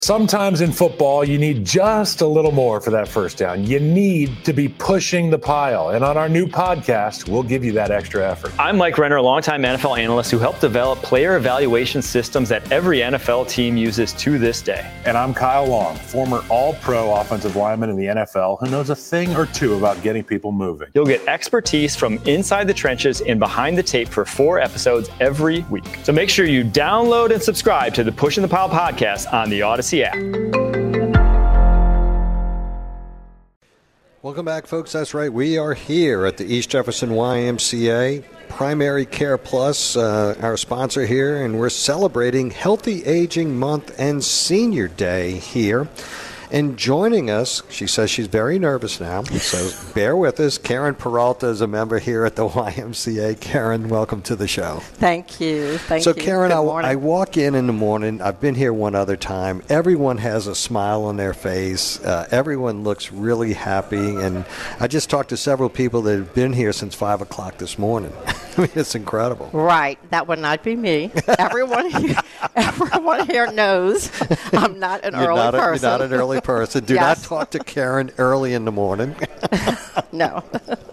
Sometimes in football, you need just a little more for that first down. You need to be pushing the pile. And on our new podcast, we'll give you that extra effort. I'm Mike Renner, a longtime NFL analyst who helped develop player evaluation systems that every NFL team uses to this day. And I'm Kyle Long, former all-pro offensive lineman in the NFL who knows a thing or two about getting people moving. You'll get expertise from inside the trenches and behind the tape for 4 episodes every week. So make sure you download and subscribe to the Pushing the Pile podcast on the Odyssey app. Welcome back, folks. That's right. We are here at the East Jefferson YMCA. Primary Care Plus, our sponsor here, and we're celebrating Healthy Aging Month and Senior Day here. And joining us, she says she's very nervous now, so bear with us. Karen Peralta is a member here at the YMCA. Karen, welcome to the show. Thank you. Thank you. So, Karen, I walk in the morning. I've been here one other time. Everyone has a smile on their face. Everyone looks really happy. And I just talked to several people that have been here since 5 o'clock this morning. I mean, it's incredible. Right. That would not be me. Everyone here knows I'm not an early person. You're not an early person. Do not talk to Karen early in the morning. No.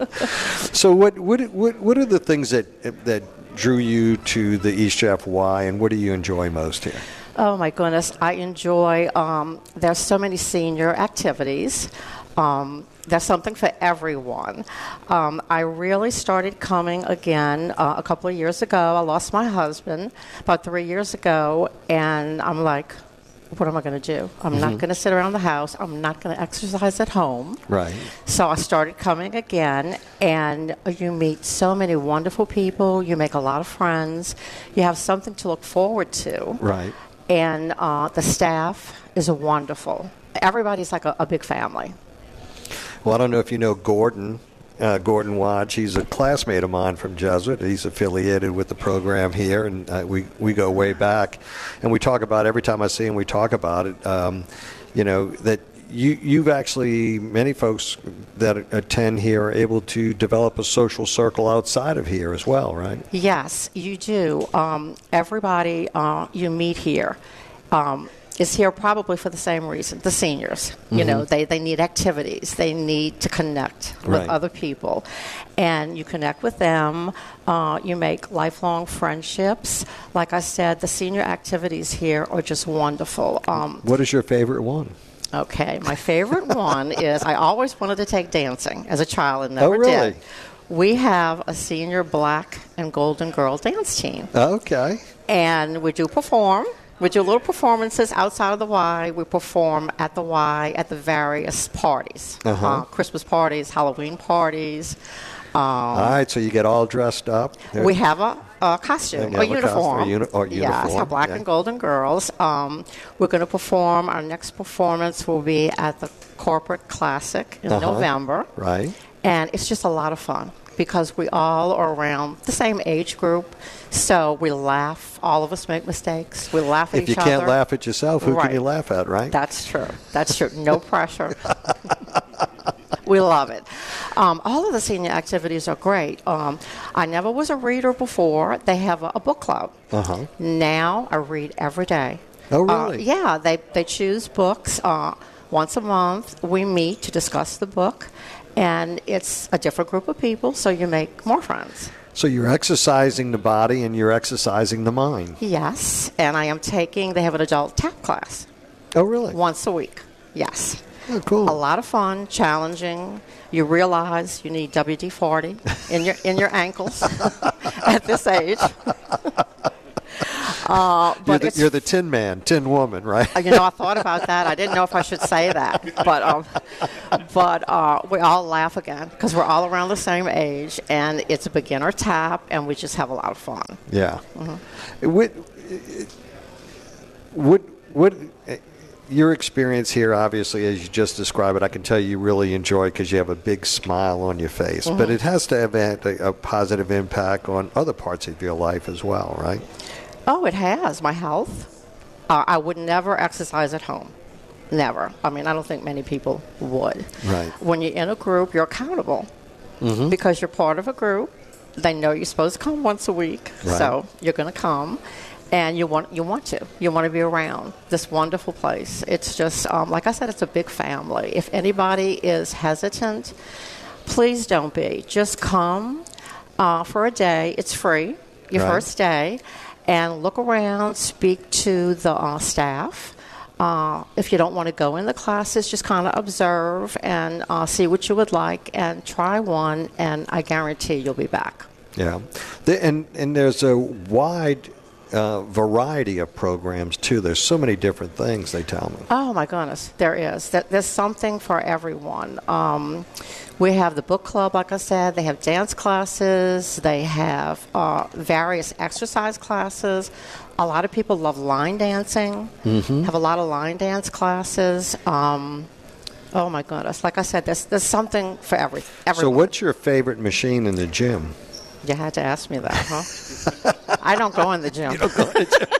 So what are the things that drew you to the East Jeff Y, and what do you enjoy most here? Oh, my goodness. I enjoy, there's so many senior activities. There's something for everyone. I really started coming again a couple of years ago. I lost my husband about 3 years ago, and I'm like, what am I going to do? I'm not going to sit around the house. I'm not going to exercise at home. Right. So I started coming again, and you meet so many wonderful people. You make a lot of friends. You have something to look forward to. Right. And the staff is wonderful. Everybody's like a big family. Well, I don't know if you know Gordon Wadge. He's a classmate of mine from Jesuit. He's affiliated with the program here, and we go way back. And we talk about, every time I see him, we talk about it, that you've actually, many folks that attend here are able to develop a social circle outside of here as well, right? Yes, you do. Everybody you meet here is here probably for the same reason, the seniors. You know, they need activities. They need to connect with other people. And you connect with them. You make lifelong friendships. Like I said, the senior activities here are just wonderful. What is your favorite one? Okay, my favorite one is, I always wanted to take dancing as a child and never really? did. We have a senior black and golden girl dance team. Okay. And we do perform. We do little performances outside of the Y. We perform at the Y at the various parties, Christmas parties, Halloween parties. All right, so you get all dressed up. We have a costume, a uniform. Uniform. Yes, our black and golden girls. We're going to perform. Our next performance will be at the Corporate Classic in November. Right. And it's just a lot of fun, because we all are around the same age group. So we laugh. All of us make mistakes. We laugh at each other. If you can't laugh at yourself, who can you laugh at, right? That's true. That's true. No pressure. We love it. All of the senior activities are great. I never was a reader before. They have a book club. Now I read every day. Oh, really? Yeah. They choose books. Once a month, we meet to discuss the book. And it's a different group of people, so you make more friends. So you're exercising the body and you're exercising the mind. Yes, and they have an adult tap class. Oh, really? Once a week, yes. Oh, cool. A lot of fun, challenging. You realize you need WD-40 in your ankles at this age. But you're the Tin Man, Tin Woman, right? I thought about that. I didn't know if I should say that. But we all laugh again because we're all around the same age, and it's a beginner tap, and we just have a lot of fun. Yeah. What your experience here, obviously, as you just described it, I can tell you really enjoy because you have a big smile on your face. But it has to have a positive impact on other parts of your life as well, right? Oh, it has. My health. I would never exercise at home. Never. I mean, I don't think many people would. Right. When you're in a group, you're accountable because you're part of a group. They know you're supposed to come once a week, so you're going to come. And you want to be around this wonderful place. It's just, like I said, it's a big family. If anybody is hesitant, please don't be. Just come for a day. It's free, your first day, and look around, speak to the staff. If you don't want to go in the classes, just kind of observe and see what you would like and try one, and I guarantee you'll be back. Yeah. And there's a wide variety of programs, too. There's so many different things, they tell me. Oh, my goodness, there is. There's something for everyone. We have the book club, like I said. They have dance classes. They have various exercise classes. A lot of people love line dancing, have a lot of line dance classes. Oh, my goodness. Like I said, there's something for everyone. So what's your favorite machine in the gym? You had to ask me that, huh? I don't go in the gym. You don't go in the gym?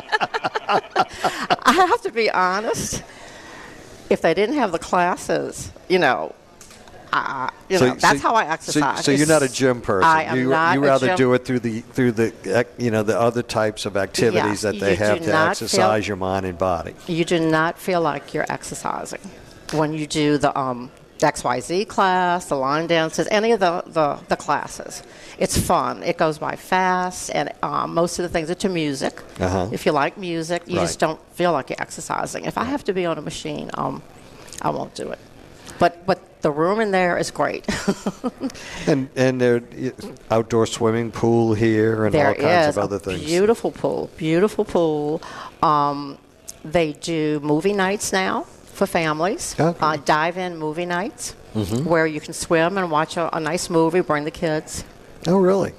I have to be honest. If they didn't have the classes, that's how I exercise. So you're not a gym person. I am not. You rather do it through the other types of activities that they have to exercise your mind and body. You do not feel like you're exercising when you do the XYZ class, the line dances, any of the classes. It's fun. It goes by fast, and most of the things are to music. If you like music, you just don't feel like you're exercising. If I have to be on a machine, I won't do it. But the room in there is great. and there's outdoor swimming pool here and all kinds of other things. Beautiful pool. They do movie nights now for families. Dive-in movie nights where you can swim and watch a nice movie, bring the kids. Oh, really?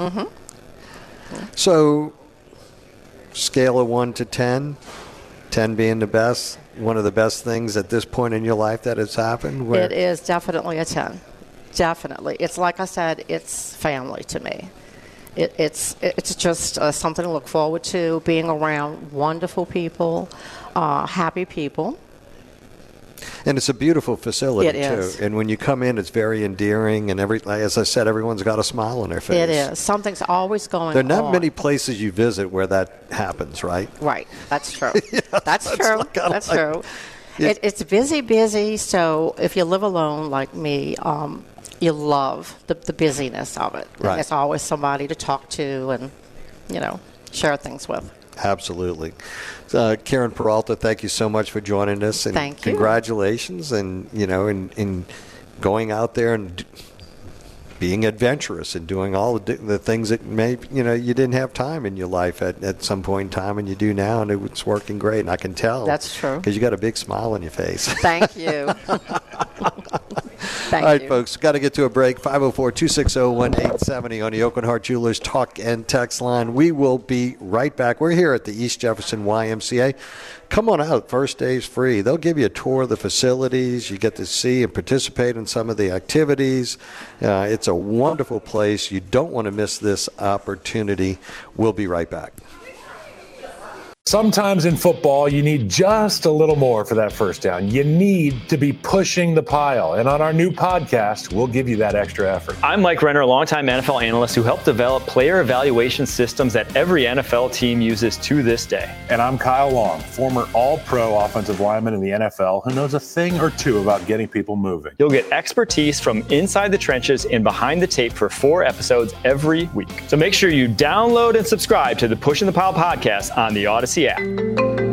So, scale of 1 to 10, 10 being the best, one of the best things at this point in your life that has happened? It is definitely a 10. Definitely. It's like I said, it's family to me. It's just something to look forward to, being around wonderful people, happy people. And it's a beautiful facility, it is. And when you come in, it's very endearing. And as I said, everyone's got a smile on their face. It is. Something's always going on. There are not many places you visit where that happens, right? Right. That's true. That's true. That's true. It's busy. So if you live alone like me, you love the busyness of it. Right. And it's always somebody to talk to and, share things with. Absolutely. Karen Peralta, thank you so much for joining us. And thank you. Congratulations and, in going out there and being adventurous and doing all the things that you didn't have time in your life at some point in time, and you do now, and it's working great. And I can tell. That's true. Because you got a big smile on your face. Thank you. All right, folks, got to get to a break. 504-260-1870 on the Oakland Heart Jewelers talk and text line. We will be right back. We're here at the East Jefferson YMCA. Come on out. First day's free. They'll give you a tour of the facilities. You get to see and participate in some of the activities. It's a wonderful place. You don't want to miss this opportunity. We'll be right back. Sometimes in football, you need just a little more for that first down. You need to be pushing the pile. And on our new podcast, we'll give you that extra effort. I'm Mike Renner, a longtime NFL analyst who helped develop player evaluation systems that every NFL team uses to this day. And I'm Kyle Long, former all-pro offensive lineman in the NFL who knows a thing or two about getting people moving. You'll get expertise from inside the trenches and behind the tape for 4 episodes every week. So make sure you download and subscribe to the Pushing the Pile podcast on the Odyssey app.